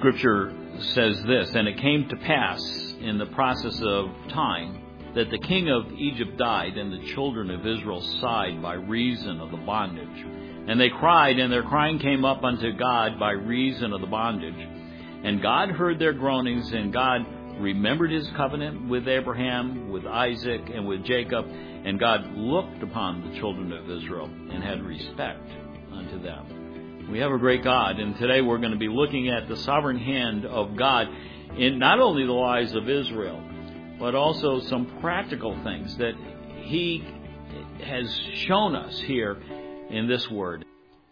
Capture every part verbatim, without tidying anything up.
Scripture says this, "And it came to pass in the process of time that the king of Egypt died, and the children of Israel sighed by reason of the bondage. And they cried, and their crying came up unto God by reason of the bondage. And God heard their groanings, and God remembered his covenant with Abraham, with Isaac, and with Jacob. And God looked upon the children of Israel and had respect unto them." We have a great God, and today we're going to be looking at the sovereign hand of God in not only the lives of Israel, but also some practical things that he has shown us here in this word.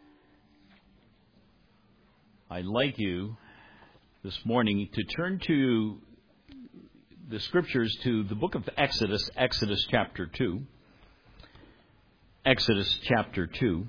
I'd like you this morning to turn to the Scriptures to the book of Exodus, Exodus chapter two. Exodus chapter two.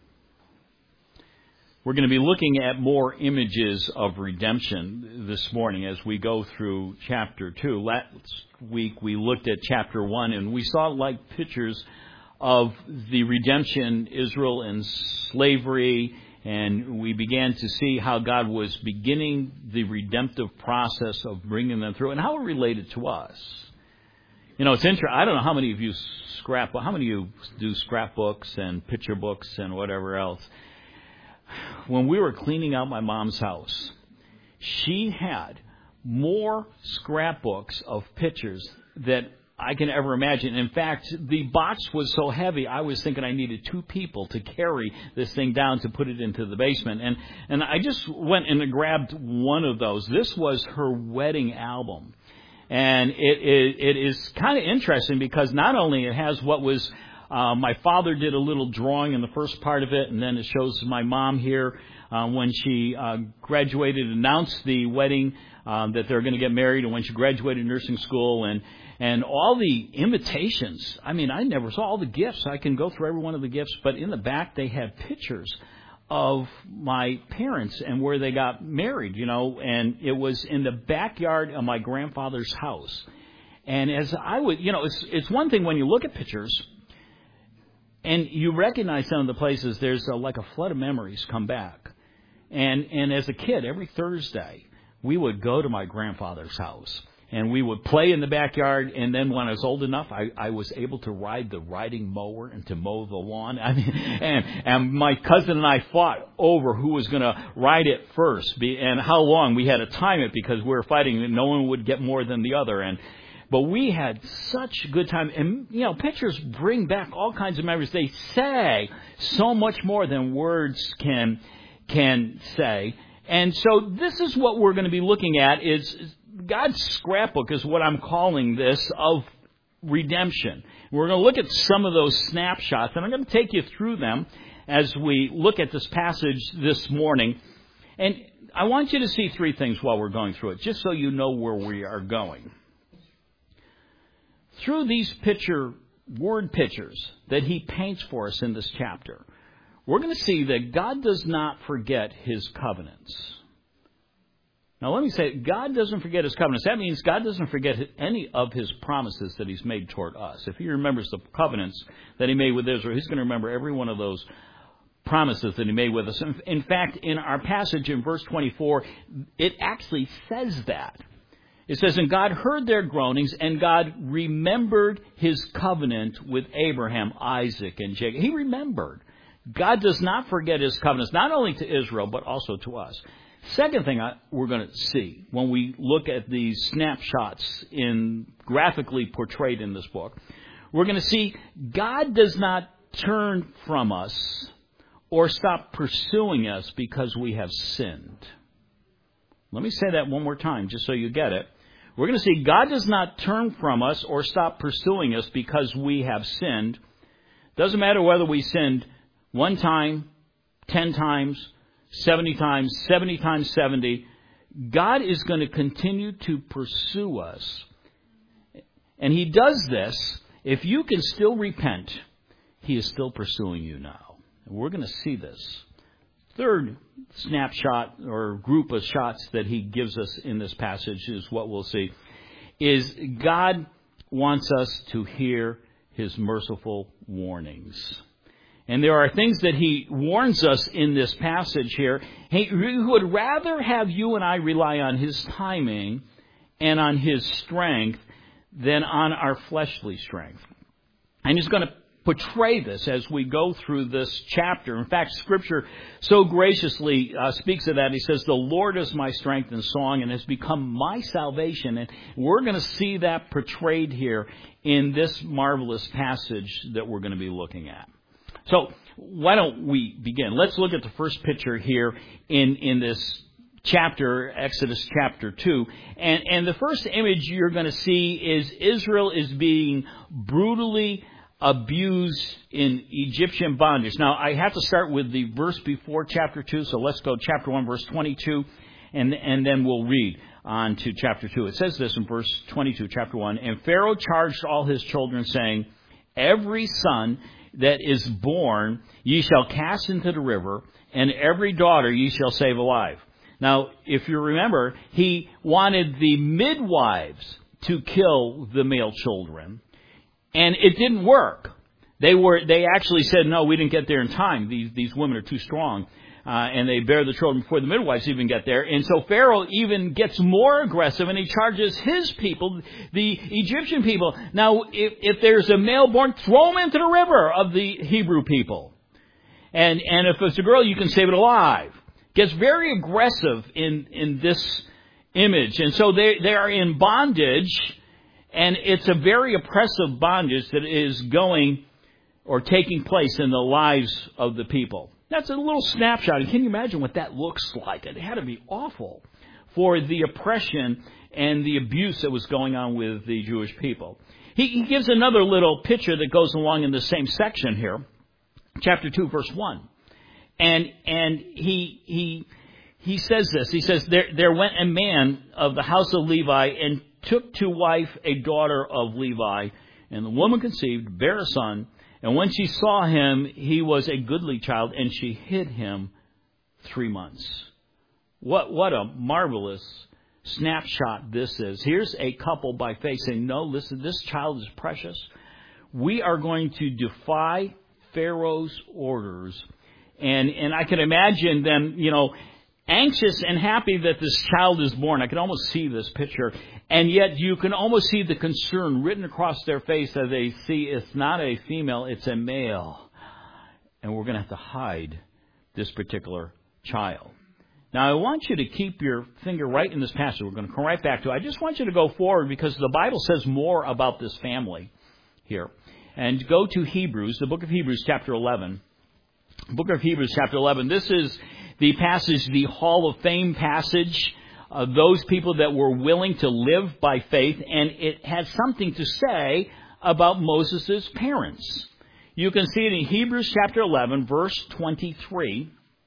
We're going to be looking at more images of redemption this morning as we go through chapter two. Last week we looked at chapter one, and we saw like pictures of the redemption, Israel in slavery, and we began to see how God was beginning the redemptive process of bringing them through and how it related to us. You know, it's interesting. I don't know how many of you scrap, how many of you do scrapbooks and picture books and whatever else. When we were cleaning out my mom's house, she had more scrapbooks of pictures that I can ever imagine. In fact, the box was so heavy, I was thinking I needed two people to carry this thing down to put it into the basement. And, and I just went and grabbed one of those. This was her wedding album. And it, it, it is kind of interesting because not only it has what was Uh, my father did a little drawing in the first part of it, and then it shows my mom here uh, when she uh, graduated, announced the wedding, uh, that they're going to get married, and when she graduated nursing school, and and all the invitations. I mean, I never saw all the gifts. I can go through every one of the gifts, but in the back they had pictures of my parents and where they got married, you know, and it was in the backyard of my grandfather's house. And as I would, you know, it's it's one thing when you look at pictures and you recognize some of the places, there's a, like a flood of memories come back. And and as a kid, every Thursday, we would go to my grandfather's house. And we would play in the backyard. And then when I was old enough, I, I was able to ride the riding mower and to mow the lawn. I mean, and, and my cousin and I fought over who was going to ride it first be, and how long. We had to time it because we were fighting and no one would get more than the other. And But we had such a good time. And, you know, pictures bring back all kinds of memories. They say so much more than words can can say. And so this is what we're going to be looking at is God's scrapbook is what I'm calling this of redemption. We're going to look at some of those snapshots, and I'm going to take you through them as we look at this passage this morning. And I want you to see three things while we're going through it, just so you know where we are going. Through these picture, word pictures that he paints for us in this chapter, we're going to see that God does not forget his covenants. Now, let me say, God doesn't forget his covenants. That means God doesn't forget any of his promises that he's made toward us. If he remembers the covenants that he made with Israel, he's going to remember every one of those promises that he made with us. In fact, in our passage in verse twenty-four, it actually says that. It says, "And God heard their groanings, and God remembered his covenant with Abraham, Isaac, and Jacob." He remembered. God does not forget his covenants, not only to Israel, but also to us. Second thing I, we're going to see when we look at these snapshots in graphically portrayed in this book, we're going to see God does not turn from us or stop pursuing us because we have sinned. Let me say that one more time just so you get it. We're going to see God does not turn from us or stop pursuing us because we have sinned. Doesn't matter whether we sinned one time, ten times, seventy times, seventy times seventy. God is going to continue to pursue us. And he does this. If you can still repent, he is still pursuing you now. And we're going to see this. Third snapshot or group of shots that he gives us in this passage is what we'll see, is God wants us to hear his merciful warnings. And there are things that he warns us in this passage here. He would rather have you and I rely on his timing and on his strength than on our fleshly strength. And he's going to portray this as we go through this chapter. In fact, Scripture so graciously uh, speaks of that. He says, the Lord is my strength and song and has become my salvation. And we're going to see that portrayed here in this marvelous passage that we're going to be looking at. So why don't we begin? Let's look at the first picture here in, in this chapter, Exodus chapter two. And, and the first image you're going to see is Israel is being brutally abused in Egyptian bondage. Now, I have to start with the verse before chapter two, so let's go chapter one, verse twenty-two, and, and then we'll read on to chapter two. It says this in verse twenty-two, chapter one, and Pharaoh charged all his children, saying, every son that is born ye shall cast into the river, and every daughter ye shall save alive. Now, if you remember, he wanted the midwives to kill the male children, and it didn't work. They were they actually said, no, we didn't get there in time. These these women are too strong. Uh, and they bear the children before the midwives even get there. And so Pharaoh even gets more aggressive, and he charges his people, the Egyptian people. Now, if, if there's a male born, throw him into the river of the Hebrew people. And and if it's a girl, you can save it alive. Gets very aggressive in, in this image. And so they, they are in bondage, and it's a very oppressive bondage that is going or taking place in the lives of the people. That's a little snapshot. And can you imagine what that looks like? It had to be awful for the oppression and the abuse that was going on with the Jewish people. He, he gives another little picture that goes along in the same section here, chapter two, verse one. And and he he he says this. He says, there, there went a man of the house of Levi and took to wife a daughter of Levi. And the woman conceived, bare a son. And when she saw him, he was a goodly child, and she hid him three months. What what a marvelous snapshot this is. Here's a couple by faith saying, no, listen, this child is precious. We are going to defy Pharaoh's orders. And and I can imagine them, you know, anxious and happy that this child is born. I can almost see this picture. And yet you can almost see the concern written across their face as they see it's not a female, it's a male. And we're going to have to hide this particular child. Now, I want you to keep your finger right in this passage. We're going to come right back to it. I just want you to go forward because the Bible says more about this family here. And go to Hebrews, the book of Hebrews, chapter eleven. Book of Hebrews, chapter eleven. This is the passage, the Hall of Fame passage of those people that were willing to live by faith, and it has something to say about Moses' parents. You can see it in Hebrews chapter eleven, verse twenty-three.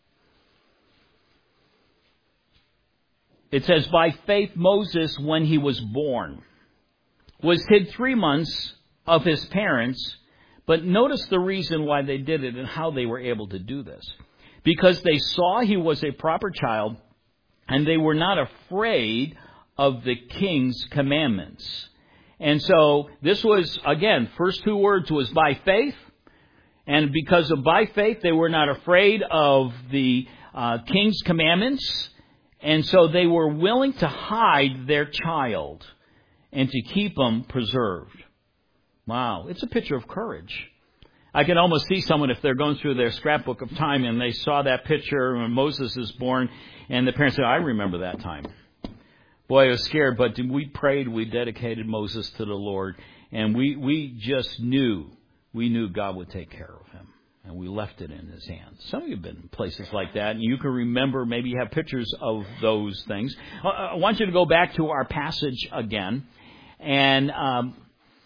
It says, by faith Moses, when he was born, was hid three months of his parents. But notice the reason why they did it and how they were able to do this. Because they saw he was a proper child, and they were not afraid of the king's commandments. And so this was, again, first two words was by faith. And because of by faith, they were not afraid of the uh, king's commandments. And so they were willing to hide their child and to keep him preserved. Wow, it's a picture of courage. I can almost see someone if they're going through their scrapbook of time and they saw that picture when Moses is born and the parents say, I remember that time. Boy, I was scared, but we prayed, we dedicated Moses to the Lord, and we, we just knew, we knew God would take care of him, and we left it in his hands. Some of you have been in places like that, and you can remember, maybe you have pictures of those things. I want you to go back to our passage again, and um,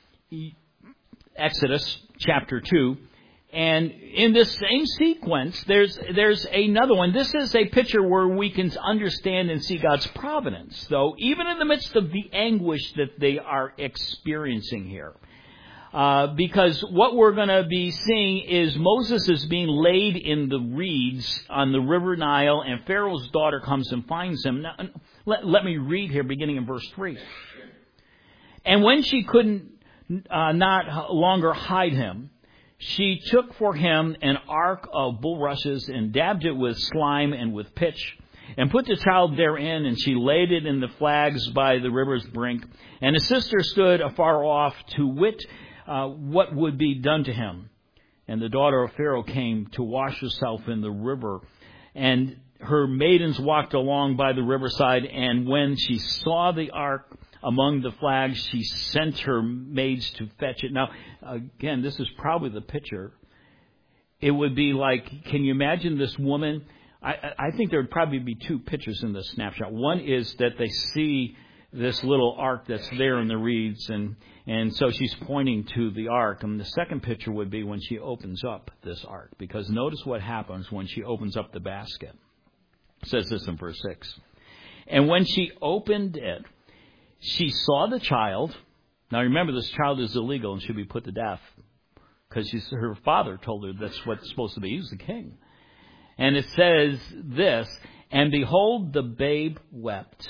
Exodus chapter two. And in this same sequence, there's there's another one. This is a picture where we can understand and see God's providence, though, even in the midst of the anguish that they are experiencing here. Uh, because what we're going to be seeing is Moses is being laid in the reeds on the river Nile, and Pharaoh's daughter comes and finds him. Now, let, let me read here, beginning in verse three. And when she couldn't uh, not longer hide him, She took for him an ark of bulrushes and dabbed it with slime and with pitch, and put the child therein, and she laid it in the flags by the river's brink. And his sister stood afar off to wit uh, what would be done to him. And the daughter of Pharaoh came to wash herself in the river, and her maidens walked along by the riverside, and when she saw the ark among the flags, she sent her maids to fetch it. Now, again, this is probably the picture. It would be like, can you imagine this woman? I, I think there would probably be two pictures in this snapshot. One is that they see this little ark that's there in the reeds, and, and so she's pointing to the ark. And the second picture would be when she opens up this ark, because notice what happens when she opens up the basket. It says this in verse six. And when she opened it, she saw the child. Now remember, this child is illegal and should be put to death, because her father told her that's what's supposed to be. He's the king. And it says this, and behold, the babe wept,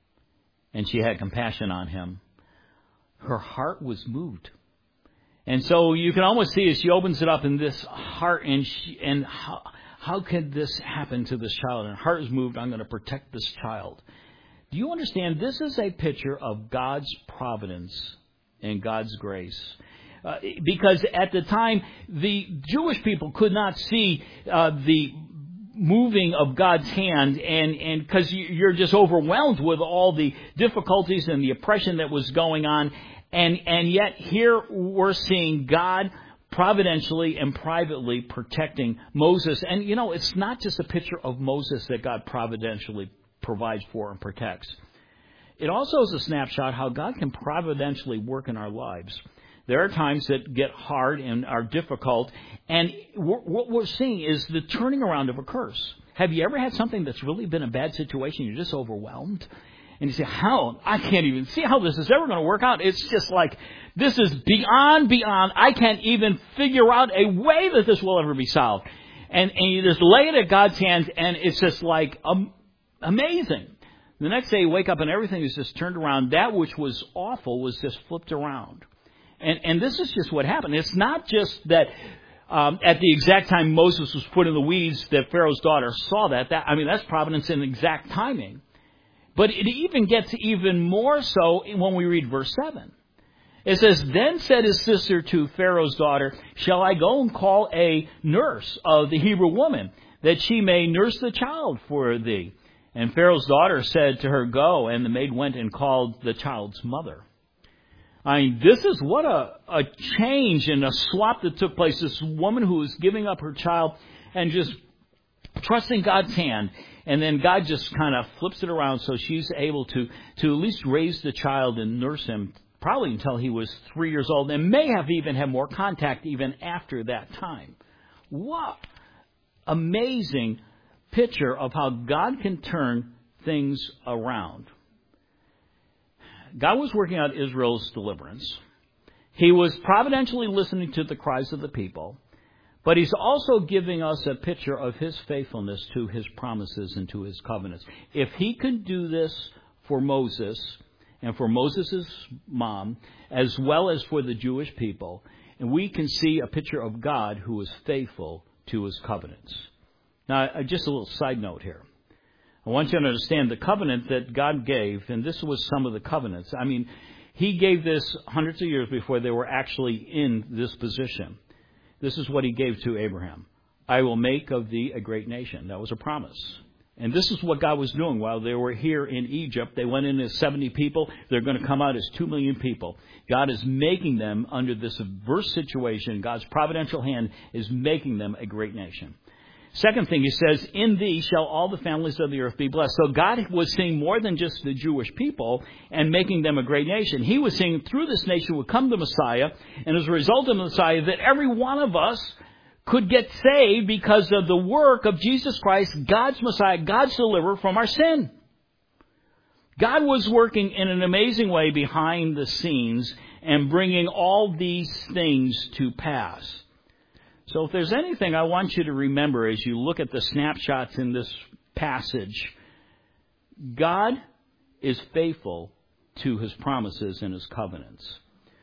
and she had compassion on him. Her heart was moved. And so you can almost see as she opens it up in this heart, and she, and how, how could this happen to this child? And her heart is moved. I'm going to protect this child. Do you understand? This is a picture of God's providence and God's grace. Uh, because at the time, the Jewish people could not see uh, the moving of God's hand, and and because you're just overwhelmed with all the difficulties and the oppression that was going on, and and yet here we're seeing God providentially and privately protecting Moses. And you know, it's not just a picture of Moses that God providentially provides for and protects. It also is a snapshot how God can providentially work in our lives. There are times that get hard and are difficult, and what we're seeing is the turning around of a curse. Have you ever had something that's really been a bad situation? You're just overwhelmed, and you say, how? I can't even see how this is ever going to work out. It's just like, this is beyond, beyond. I can't even figure out a way that this will ever be solved. And, and you just lay it at God's hands, and it's just like um, amazing. The next day you wake up and everything is just turned around. That which was awful was just flipped around. And, and this is just what happened. It's not just that um, at the exact time Moses was put in the weeds that Pharaoh's daughter saw that. that. I mean, that's providence and exact timing. But it even gets even more so when we read verse seven. It says, then said his sister to Pharaoh's daughter, shall I go and call a nurse of the Hebrew woman, that she may nurse the child for thee? And Pharaoh's daughter said to her, go. And the maid went and called the child's mother. I mean, this is what a, a change and a swap that took place. This woman who was giving up her child and just trusting God's hand. And then God just kind of flips it around so she's able to, to at least raise the child and nurse him probably until he was three years old, and may have even had more contact even after that time. What amazing picture of how God can turn things around. God was working out Israel's deliverance. He was providentially listening to the cries of the people, but he's also giving us a picture of his faithfulness to his promises and to his covenants. If he could do this for Moses and for Moses' mom, as well as for the Jewish people, and we can see a picture of God who is faithful to his covenants. Now, just a little side note here. I want you to understand the covenant that God gave, and this was some of the covenants. I mean, he gave this hundreds of years before they were actually in this position. This is what he gave to Abraham. I will make of thee a great nation. That was a promise. And this is what God was doing while they were here in Egypt. They went in as seventy people. They're going to come out as two million people. God is making them under this adverse situation. God's providential hand is making them a great nation. Second thing, he says, in thee shall all the families of the earth be blessed. So God was seeing more than just the Jewish people and making them a great nation. He was seeing through this nation would come the Messiah, and as a result of the Messiah, that every one of us could get saved because of the work of Jesus Christ, God's Messiah, God's deliverer from our sin. God was working in an amazing way behind the scenes and bringing all these things to pass. So if there's anything I want you to remember as you look at the snapshots in this passage, God is faithful to his promises and his covenants.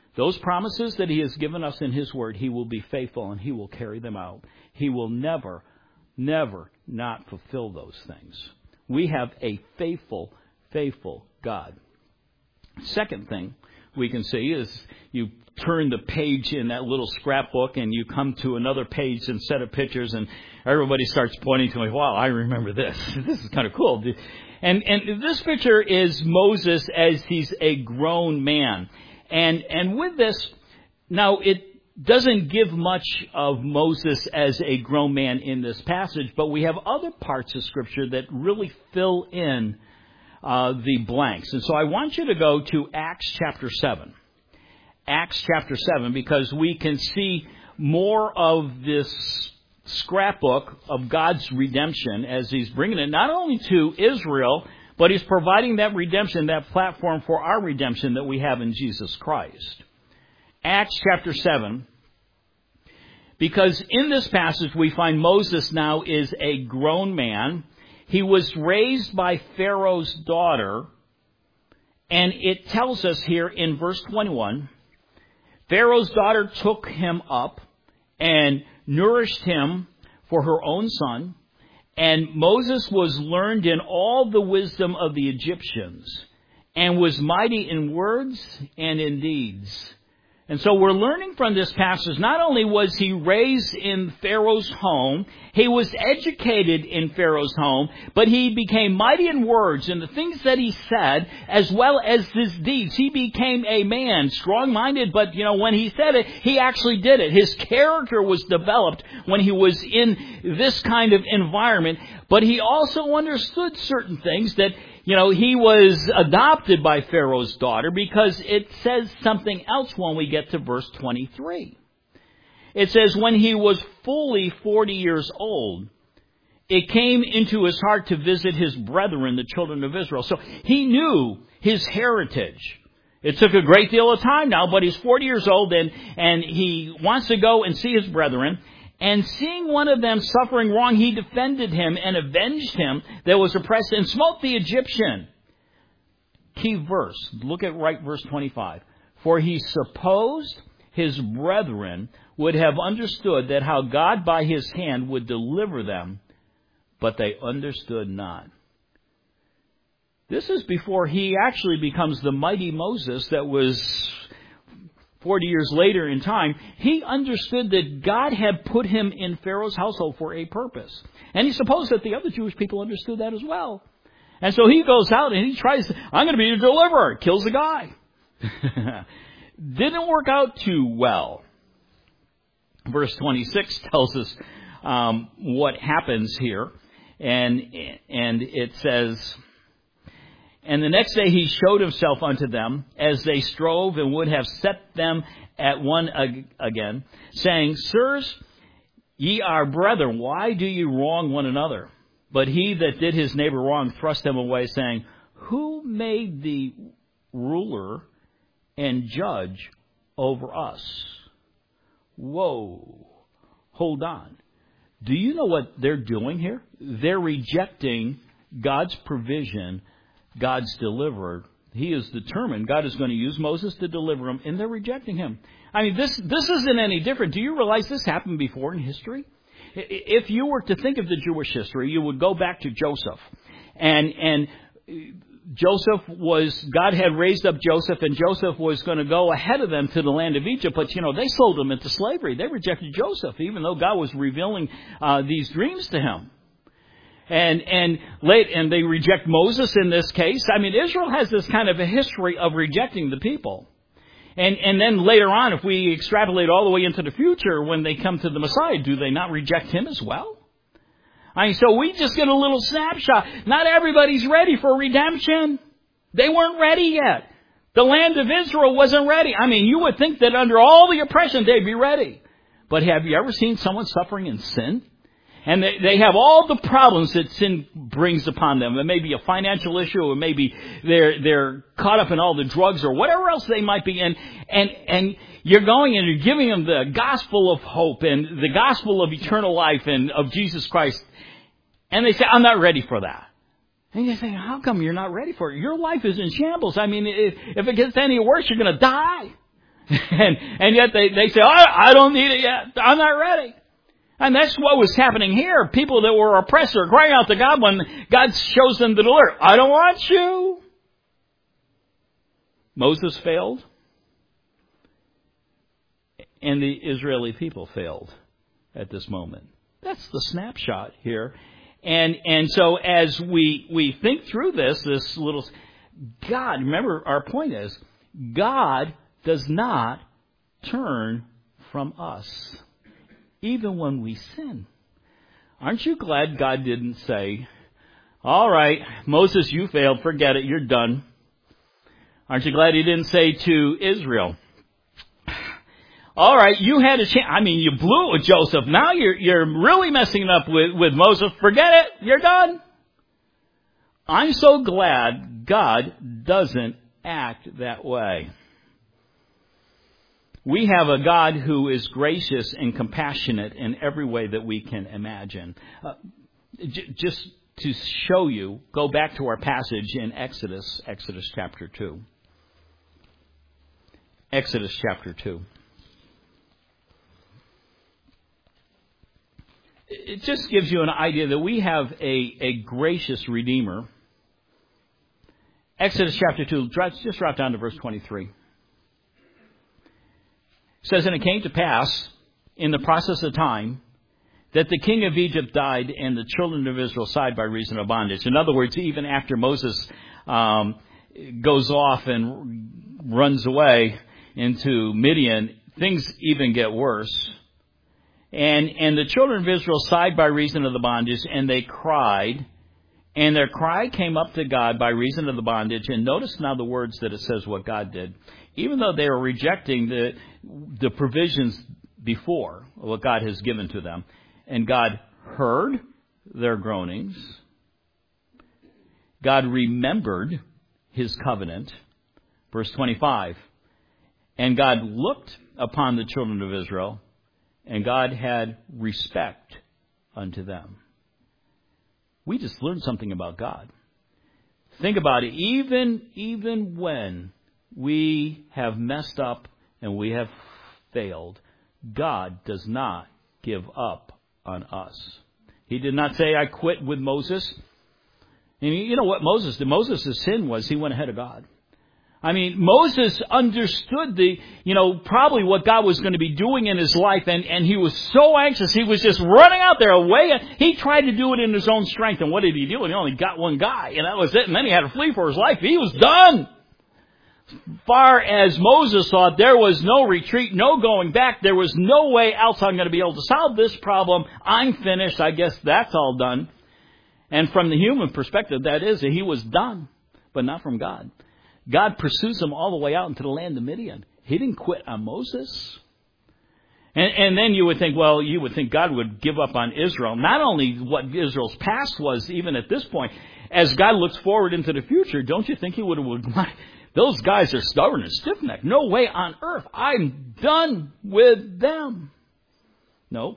Those promises that He has given us in His Word, He will be faithful and He will carry them out. He will never, never not fulfill those things. We have a faithful, faithful God. Second thing we can see is you turn the page in that little scrapbook and you come to another page and set of pictures and everybody starts pointing to me, wow, I remember this. This is kind of cool. And and this picture is Moses as he's a grown man. And and with this, now it doesn't give much of Moses as a grown man in this passage, but we have other parts of Scripture that really fill in uh, the blanks. And so I want you to go to Acts chapter seven. Acts chapter seven, because we can see more of this scrapbook of God's redemption as He's bringing it not only to Israel, but He's providing that redemption, that platform for our redemption that we have in Jesus Christ. Acts chapter seven, because in this passage we find Moses now is a grown man. He was raised by Pharaoh's daughter, and it tells us here in verse twenty-one, Pharaoh's daughter took him up and nourished him for her own son, and Moses was learned in all the wisdom of the Egyptians, and was mighty in words and in deeds. And so we're learning from this passage, not only was he raised in Pharaoh's home, he was educated in Pharaoh's home, but he became mighty in words and the things that he said, as well as his deeds. He became a man, strong-minded, but, you know, when he said it, he actually did it. His character was developed when he was in this kind of environment, but he also understood certain things that, you know, he was adopted by Pharaoh's daughter, because it says something else when we get to verse twenty-three. It says, when he was fully forty years old, it came into his heart to visit his brethren, the children of Israel. So he knew his heritage. It took a great deal of time now, but he's forty years old and, and he wants to go and see his brethren. And seeing one of them suffering wrong, he defended him and avenged him that was oppressed and smote the Egyptian. Key verse. Look at right verse twenty-five. For he supposed his brethren would have understood that how God by his hand would deliver them, but they understood not. This is before he actually becomes the mighty Moses that was forty years later in time. He understood that God had put him in Pharaoh's household for a purpose. And he supposed that the other Jewish people understood that as well. And so he goes out and he tries, to, I'm going to be a deliverer. Kills the guy. Didn't work out too well. Verse twenty-six tells us um, what happens here. And, and it says, and the next day he showed himself unto them as they strove and would have set them at one ag- again, saying, Sirs, ye are brethren, why do you wrong one another? But he that did his neighbor wrong thrust him away, saying, Who made thee ruler and judge over us? Whoa, hold on. Do you know what they're doing here? They're rejecting God's provision, God's deliverer. He is determined. God is going to use Moses to deliver him, and they're rejecting him. I mean, this this isn't any different. Do you realize this happened before in history? If you were to think of the Jewish history, you would go back to Joseph. And and Joseph was, God had raised up Joseph, and Joseph was going to go ahead of them to the land of Egypt. But, you know, they sold him into slavery. They rejected Joseph, even though God was revealing uh, these dreams to him. And and late and they reject Moses in this case. I mean, Israel has this kind of a history of rejecting the people. And and then later on, if we extrapolate all the way into the future, when they come to the Messiah, do they not reject him as well? I mean, so we just get a little snapshot. Not everybody's ready for redemption. They weren't ready yet. The land of Israel wasn't ready. I mean, you would think that under all the oppression, they'd be ready. But have you ever seen someone suffering in sin? And they, they have all the problems that sin brings upon them. It may be a financial issue, or maybe they're they're caught up in all the drugs or whatever else they might be in. And and you're going and you're giving them the gospel of hope and the gospel of eternal life and of Jesus Christ. And they say, I'm not ready for that. And you say, how come you're not ready for it? Your life is in shambles. I mean, if, if it gets any worse, you're going to die. and, and yet they, they say, oh, I don't need it yet. I'm not ready. And that's what was happening here. People that were oppressed are crying out to God when God shows them the deliver. I don't want you. Moses failed. And the Israeli people failed at this moment. That's the snapshot here. And and so as we we think through this, this little... God, remember our point is, God does not turn from us, even when we sin. Aren't you glad God didn't say, all right, Moses, you failed, forget it, you're done. Aren't you glad he didn't say to Israel, all right, you had a chance. I mean, you blew it with Joseph. Now you're you're really messing it up with, with Moses. Forget it. You're done. I'm so glad God doesn't act that way. We have a God who is gracious and compassionate in every way that we can imagine. Uh, j- just to show you, go back to our passage in Exodus, Exodus chapter two. Exodus chapter two. It just gives you an idea that we have a, a gracious Redeemer. Exodus chapter two, just drop down to verse twenty-three. It says, and it came to pass, in the process of time, that the king of Egypt died and the children of Israel sighed by reason of bondage. In other words, even after Moses um, goes off and runs away into Midian, things even get worse. And and the children of Israel sighed by reason of the bondage, and they cried. And their cry came up to God by reason of the bondage. And notice now the words that it says what God did. Even though they were rejecting the the provisions before, what God has given to them. And God heard their groanings. God remembered his covenant. Verse twenty-five. And God looked upon the children of Israel, and God had respect unto them. We just learned something about God. Think about it. Even, even when we have messed up and we have failed, God does not give up on us. He did not say, I quit with Moses. And you know what Moses did? Moses' sin was he went ahead of God. I mean, Moses understood the, you know, probably what God was going to be doing in his life, and, and he was so anxious. He was just running out there away. He tried to do it in his own strength, and what did he do? He only got one guy, and that was it, and then he had to flee for his life. He was done. Far as Moses thought, there was no retreat, no going back. There was no way else I'm going to be able to solve this problem. I'm finished. I guess that's all done. And from the human perspective, that is, he was done, but not from God. God pursues him all the way out into the land of Midian. He didn't quit on Moses. And, and then you would think, well, you would think God would give up on Israel. Not only what Israel's past was, even at this point, as God looks forward into the future, don't you think he would have, those guys are stubborn and stiff-necked. No way on earth. I'm done with them. No.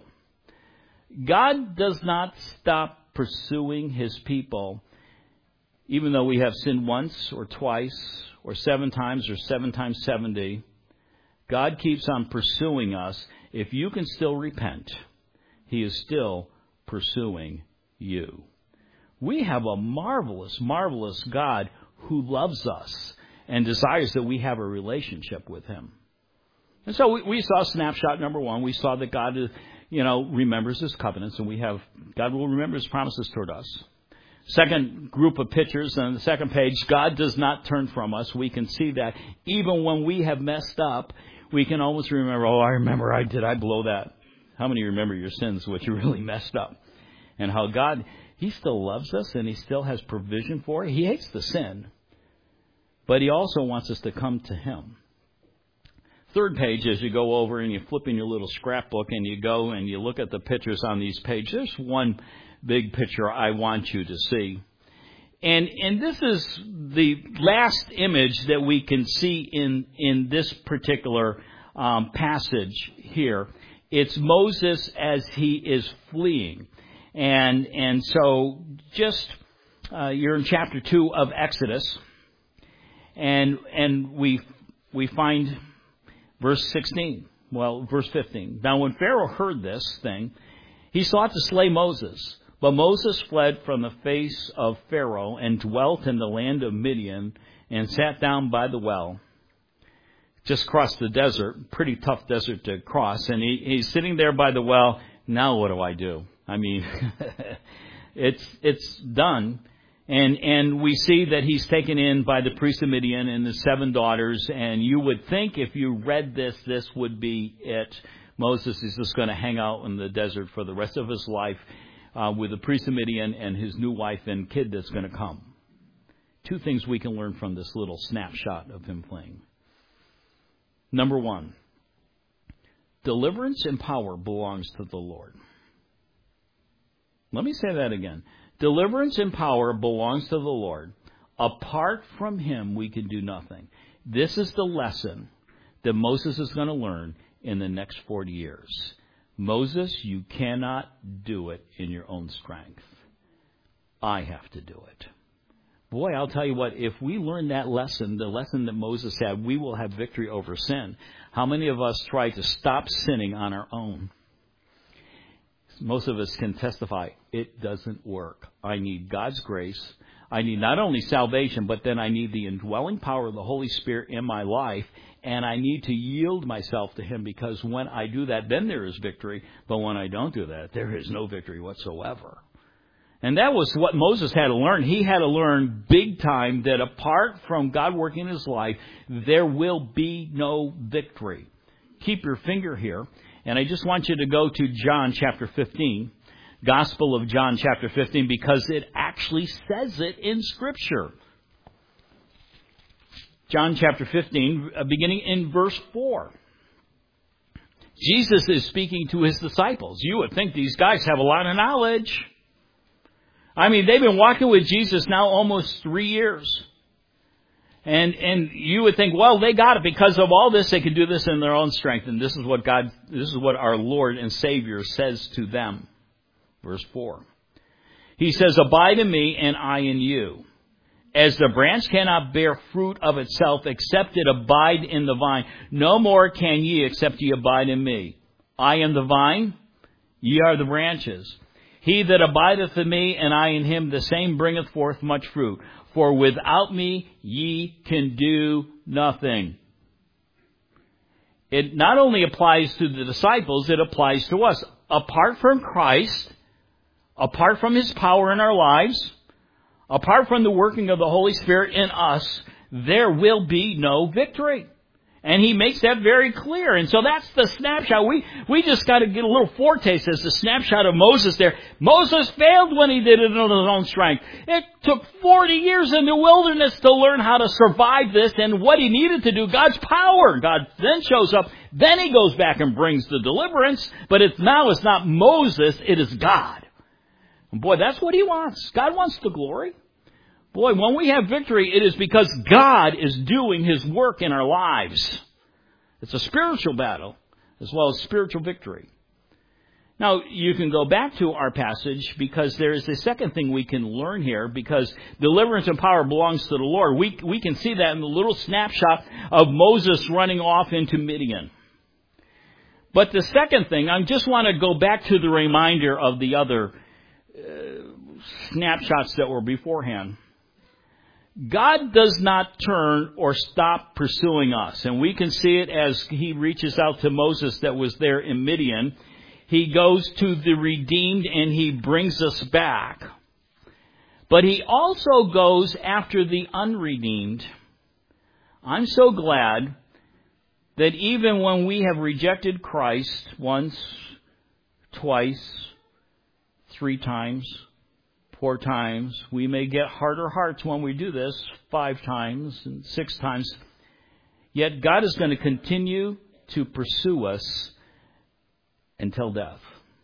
God does not stop pursuing his people. Even though we have sinned once or twice or seven times or seven times seventy, God keeps on pursuing us. If you can still repent, he is still pursuing you. We have a marvelous, marvelous God who loves us and desires that we have a relationship with him. And so we, we saw snapshot number one. We saw that God, you know, remembers his covenants, and we have God will remember his promises toward us. Second group of pictures on the second page, God does not turn from us. We can see that. Even when we have messed up, we can always remember, oh, I remember I did, I blow that. How many remember your sins, what you really messed up? And how God, he still loves us and he still has provision for it. He hates the sin, but he also wants us to come to him. Third page, as you go over and you flip in your little scrapbook and you go and you look at the pictures on these pages, there's one big picture I want you to see. And and this is the last image that we can see in, in this particular um, passage here. It's Moses as he is fleeing. And and so just, uh, you're in chapter two of Exodus. And and we we find Verse sixteen. Well, verse fifteen. Now when Pharaoh heard this thing, he sought to slay Moses. But Moses fled from the face of Pharaoh and dwelt in the land of Midian and sat down by the well. Just crossed the desert, pretty tough desert to cross. And he, he's sitting there by the well. Now what do I do? I mean, it's it's done. And and we see that he's taken in by the priest of Midian and the seven daughters. And you would think if you read this, this would be it. Moses is just going to hang out in the desert for the rest of his life uh, with the priest of Midian and his new wife and kid that's going to come. Two things we can learn from this little snapshot of him playing. Number one, deliverance and power belongs to the Lord. Let me say that again. Deliverance and power belongs to the Lord. Apart from him, we can do nothing. This is the lesson that Moses is going to learn in the next forty years. Moses, you cannot do it in your own strength. I have to do it. Boy, I'll tell you what, if we learn that lesson, the lesson that Moses had, we will have victory over sin. How many of us try to stop sinning on our own? Most of us can testify, it doesn't work. I need God's grace. I need not only salvation, but then I need the indwelling power of the Holy Spirit in my life, and I need to yield myself to him, because when I do that, then there is victory. But when I don't do that, there is no victory whatsoever. And that was what Moses had to learn. He had to learn big time that apart from God working in his life, there will be no victory. Keep your finger here. And I just want you to go to John chapter fifteen, Gospel of John chapter fifteen, because it actually says it in Scripture. John chapter fifteen, beginning in verse four. Jesus is speaking to his disciples. You would think these guys have a lot of knowledge. I mean, they've been walking with Jesus now almost three years. And and you would think, well, they got it because of all this. They can do this in their own strength. And this is what God, this is what our Lord and Savior says to them. Verse four. He says, abide in me and I in you. As the branch cannot bear fruit of itself except it abide in the vine, no more can ye except ye abide in me. I am the vine, ye are the branches. He that abideth in me and I in him, the same bringeth forth much fruit. For without me ye can do nothing. It not only applies to the disciples, it applies to us. Apart from Christ, apart from his power in our lives, apart from the working of the Holy Spirit in us, there will be no victory. And he makes that very clear. And so that's the snapshot. We we just got to get a little foretaste as the snapshot of Moses there. Moses failed when he did it in his own strength. It took forty years in the wilderness to learn how to survive this and what he needed to do. God's power. God then shows up. Then he goes back and brings the deliverance. But it's now it's not Moses, it is God. And boy, that's what he wants. God wants the glory. Boy, when we have victory, it is because God is doing his work in our lives. It's a spiritual battle as well as spiritual victory. Now, you can go back to our passage because there is a second thing we can learn here, because deliverance and power belongs to the Lord. We, we can see that in the little snapshot of Moses running off into Midian. But the second thing, I just want to go back to the reminder of the other uh, snapshots that were beforehand. God does not turn or stop pursuing us. And we can see it as he reaches out to Moses that was there in Midian. He goes to the redeemed and he brings us back. But he also goes after the unredeemed. I'm so glad that even when we have rejected Christ once, twice, three times, four times, we may get harder hearts when we do this, five times and six times. Yet God is going to continue to pursue us until death.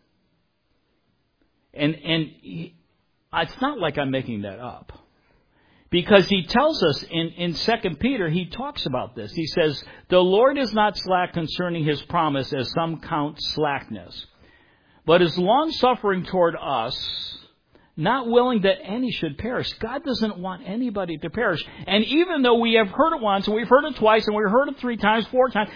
And and he, it's not like I'm making that up. Because he tells us in, in Second Peter, he talks about this. He says, the Lord is not slack concerning his promise, as some count slackness, but is long-suffering toward us, not willing that any should perish. God doesn't want anybody to perish. And even though we have heard it once, and we've heard it twice, and we've heard it three times, four times,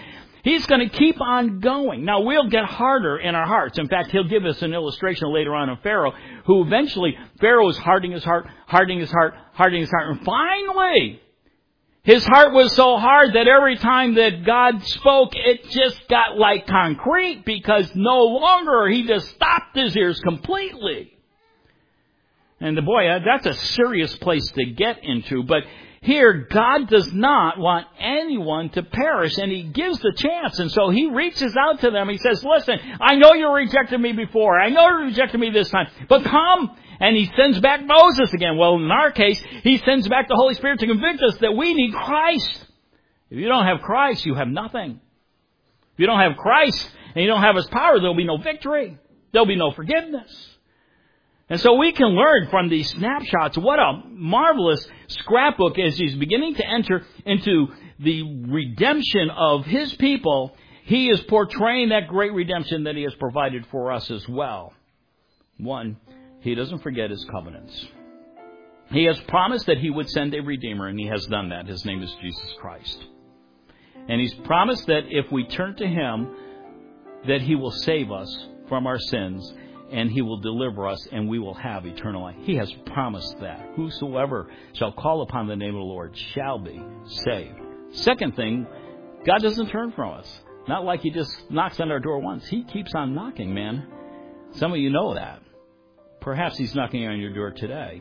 He's going to keep on going. Now, we'll get harder in our hearts. In fact, he'll give us an illustration later on of Pharaoh, who eventually, Pharaoh is hardening his heart, hardening his heart, hardening his heart. And finally, his heart was so hard that every time that God spoke, it just got like concrete, because no longer, he just stopped his ears completely. And the boy, that's a serious place to get into. But here, God does not want anyone to perish, and he gives the chance. And so he reaches out to them. He says, listen, I know you rejected me before. I know you rejected me this time. But come. And he sends back Moses again. Well, in our case, he sends back the Holy Spirit to convict us that we need Christ. If you don't have Christ, you have nothing. If you don't have Christ and you don't have his power, there'll be no victory. There'll be no forgiveness. And so we can learn from these snapshots. What a marvelous scrapbook as he's beginning to enter into the redemption of his people. He is portraying that great redemption that he has provided for us as well. One, he doesn't forget his covenants. He has promised that he would send a Redeemer, and he has done that. His name is Jesus Christ. And he's promised that if we turn to him, that he will save us from our sins, and he will deliver us, and we will have eternal life. He has promised that. Whosoever shall call upon the name of the Lord shall be saved. Second thing, God doesn't turn from us. Not like he just knocks on our door once. He keeps on knocking, man. Some of you know that. Perhaps he's knocking on your door today.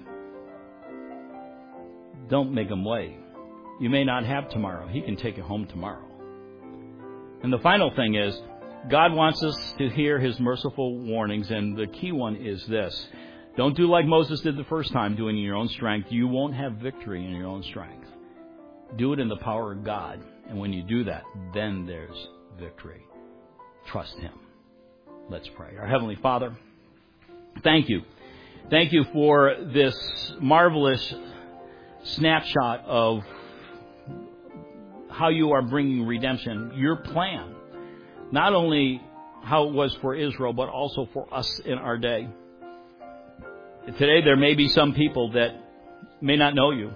Don't make him wait. You may not have tomorrow. He can take you home tomorrow. And the final thing is, God wants us to hear his merciful warnings, and the key one is this. Don't do like Moses did the first time, doing it in your own strength. You won't have victory in your own strength. Do it in the power of God. And when you do that, then there's victory. Trust him. Let's pray. Our Heavenly Father, thank you. Thank you for this marvelous snapshot of how you are bringing redemption, your plan. Not only how it was for Israel, but also for us in our day. Today there may be some people that may not know you.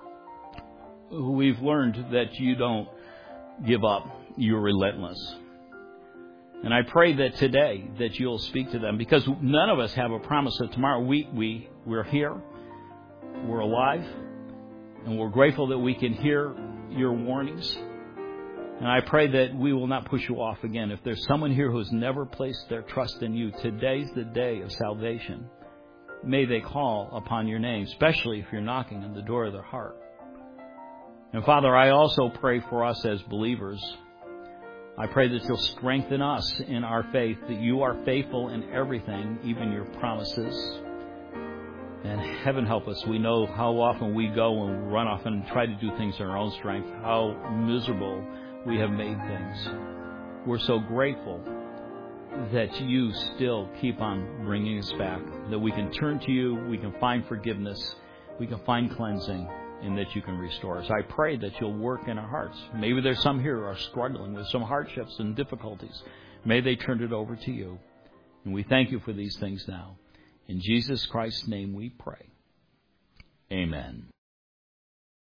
We've learned that you don't give up. You're relentless. And I pray that today that you'll speak to them, because none of us have a promise that tomorrow we, we, we're here, we're alive, and we're grateful that we can hear your warnings. And I pray that we will not push you off again. If there's someone here who has never placed their trust in you, today's the day of salvation. May they call upon your name, especially if you're knocking on the door of their heart. And Father, I also pray for us as believers. I pray that you'll strengthen us in our faith, that you are faithful in everything, even your promises. And heaven help us. We know how often we go and run off and try to do things in our own strength, how miserable we have made things. We're so grateful that you still keep on bringing us back, that we can turn to you, we can find forgiveness, we can find cleansing, and that you can restore us. I pray that you'll work in our hearts. Maybe there's some here who are struggling with some hardships and difficulties. May they turn it over to you. And we thank you for these things now. In Jesus Christ's name we pray. Amen.